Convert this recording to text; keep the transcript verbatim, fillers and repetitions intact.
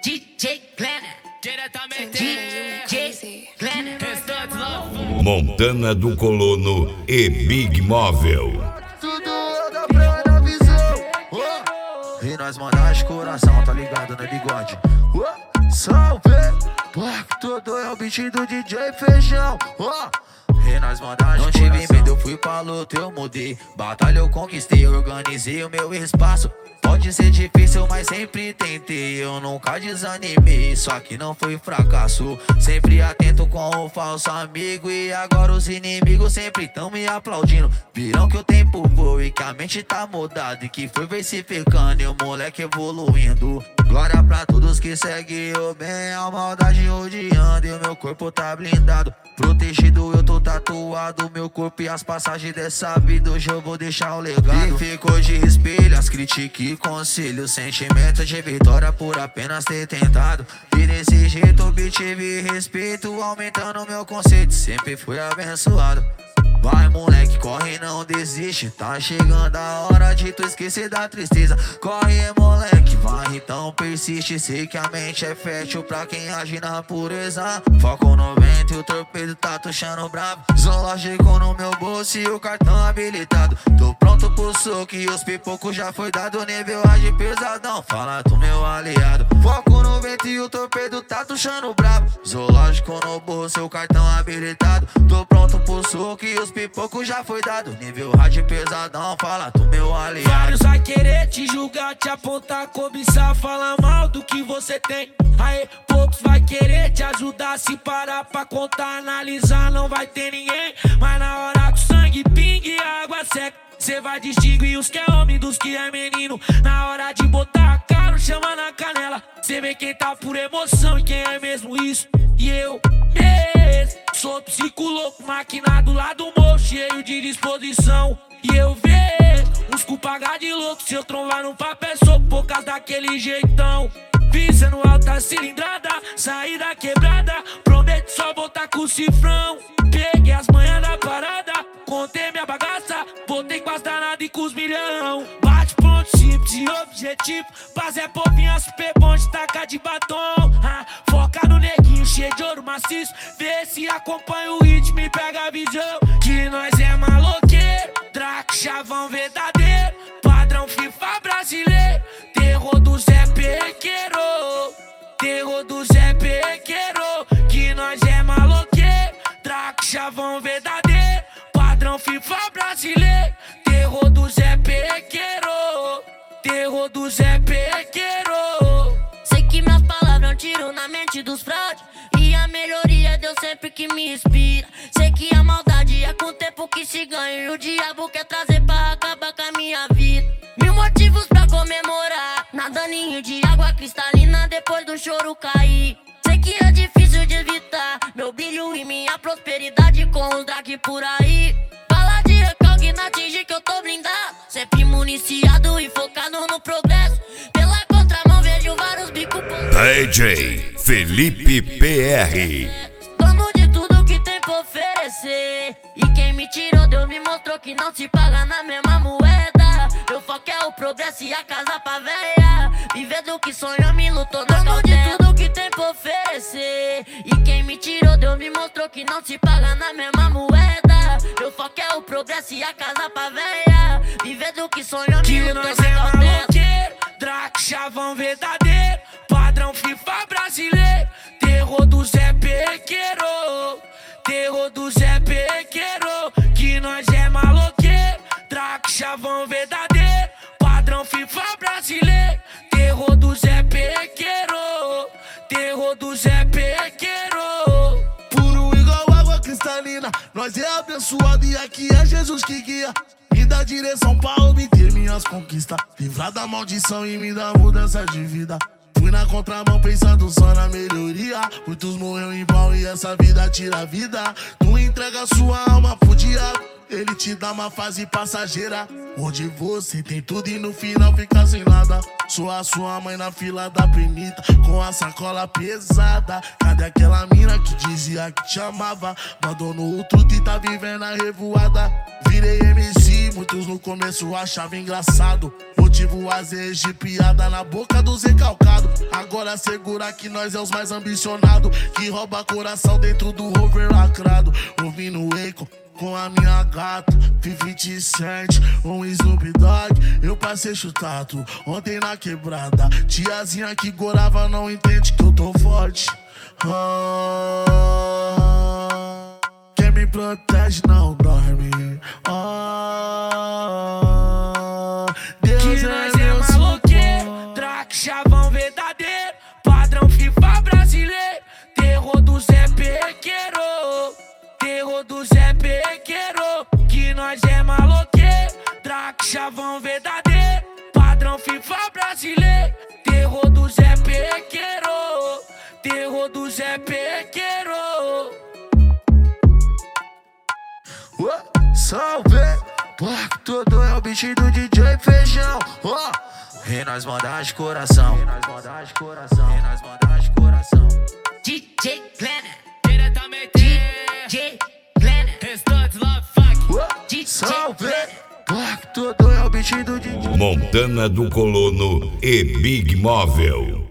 D J Glenn, diretamente D J Glenn, Montana do Colono e Big Móvel. Tudo anda pra na visão. Oh. E nós mandar coração, tá ligado, né, bigode? Oh. Salve! Black, todo é o beat do D J Feijão. Oh. E nós mandar não tive medo, eu fui pra luta, eu mudei. Batalha eu conquistei, organizei o meu espaço. Pode ser difícil, mas sempre tentei. Eu nunca desanimei, só que não foi fracasso. Sempre atento com o falso amigo. E agora os inimigos sempre tão me aplaudindo. Viram que o tempo voa e que a mente tá mudada, e que foi versificando e o moleque evoluindo. Glória pra todos que seguem o bem, a maldade rodeando e o meu corpo tá blindado. Protegido eu tô tatuado, meu corpo e as passagens dessa vida hoje eu vou deixar o legado. E ficou de espelho as críticas e conselhos, sentimento de vitória por apenas ter tentado. E desse jeito obtive respeito, aumentando meu conceito, sempre fui abençoado. Vai moleque, corre, não desiste. Tá chegando a hora de tu esquecer da tristeza. Corre moleque, vai então persiste. Sei que a mente é fértil pra quem age na pureza. Foco no vento e o torpedo tá tuchando bravo. Zoológico no meu bolso e o cartão habilitado. Tô pronto pro soco e os pipocos já foi dado. Nível age pesadão, fala do meu aliado. Foco no vento e o torpedo tá tuchando bravo. Zoológico no bolso e o cartão habilitado. Tô pronto pro soco e os pipoco já foi dado. Nível rádio pesadão, fala do meu aliado. Vários vai querer te julgar, te apontar, cobiçar, falar mal do que você tem. Aí poucos vai querer te ajudar, se parar pra contar, analisar, não vai ter ninguém. Mas na hora que o sangue pingue e a água seca, cê vai distinguir os que é homem dos que é menino. Na hora de botar a cara, chama na canela, cê vê quem tá por emoção e quem é mesmo isso. E eu mesmo sou psico louco, maquinado lá do morro, cheio de disposição. E eu vejo uns cu pagar de louco, se eu trombar no papel sou poucas daquele jeitão. Visando alta cilindrada, saí da quebrada, prometo só voltar com o cifrão. Peguei as manhãs da parada, contei minha bagaça, botei com as danadas e com os milhão. Bate ponto simples e objetivo, paz é povinha super bom de tacar de batom. ah, Foca no neguinho cheio de ouro maciço, vê se acompanha o ritmo e pega a visão. Que nós é maloqueiro, Draco, chavão verdadeiro, padrão FIFA brasileiro. Terror do Zé Pequeiro, terror do Zé Pequeiro. Que nós é maloqueiro, Draco, chavão verdadeiro, padrão FIFA brasileiro. Terror do Zé Pequeiro, terror do Zé Pequeiro. Sei que minhas palavras é um tiro na mente dos fraudes, e a melhoria é Deus sempre que me inspira. Sei que a maldade é com o tempo que se ganha, e o diabo quer trazer pra acabar com a minha vida. Mil motivos pra comemorar, nadaninho de água cristalina depois do choro cair. Sei que é difícil de evitar meu brilho e minha prosperidade com os drag por aí. Fala de recalque, não atingir que eu tô blindado, sempre municiado e focado no progresso. Pela contramão vejo vários bicos. D J Felipe P R. Dono de tudo que tem pra oferecer, e quem me tirou Deus me mostrou que não se paga na mesma moeda. Meu foco é o progresso e a casa pra véia, viver do que sonha me lutou na cautela. Dono de tudo que tem pra oferecer, e quem me tirou Deus me mostrou que não se paga na mesma moeda. Meu foco é o progresso e a casa pra véia, viver do que sonha me lutou na cautela. Que nós é maloqueiro, Draco, chavão verdadeiro, padrão FIFA brasileiro. Terror do Zé Pequeiro, terror do Zé Pequeiro. Que nós é maloqueiro, Draco, chavão verdadeiro, padrão FIFA brasileiro. Terror do Zé Pequeiro, terror do Zé Pequeiro. Puro igual água cristalina, nós é abençoado e aqui é Jesus que guia. Me dá direção pra obter minhas conquistas, livrar da maldição e me dá mudança de vida. Fui na contramão pensando só na melhoria, muitos morreram em vão e essa vida tira a vida. Tu entrega sua alma pro diabo, ele te dá uma fase passageira, onde você tem tudo e no final fica sem nada. Sou a sua mãe na fila da penita, com a sacola pesada. Cadê aquela mina que dizia que te amava? Abandonou o truto e tá vivendo a revoada. Virei M C, muitos no começo achavam engraçado. Motivo às vezes de piada na boca dos recalcados. Agora segura que nós é os mais ambicionados, que rouba coração dentro do rover lacrado. Ouvindo o Akon com a minha gata, fifty Cent, um Snoop Dogg. Eu passei chutado ontem na quebrada. Tiazinha que gorava não entende que eu tô forte. Ah, quem me protege não dorme. Ah, Deus que é nós meu é maloqueiro, traque chavão verdadeiro, padrão FIFA brasileiro, terror do Zé Pequeiro, terror do Zé Pequeiro. Que nós é maloqueiro, traque chavão verdadeiro, padrão FIFA brasileiro, terror do Zé Pequeiro, terror do Zé Pequeiro. Uh, salve! Porque tudo é o beat do D J Feijão. Uh, e nós manda de coração. E nós manda de coração. E nós manda de coração. D J Planner. Diretamente D J Planner. Restantes Love Fuck. Uh, D J salve! Porque tudo é o beat do D J. Montana do Colono e Big Móvel.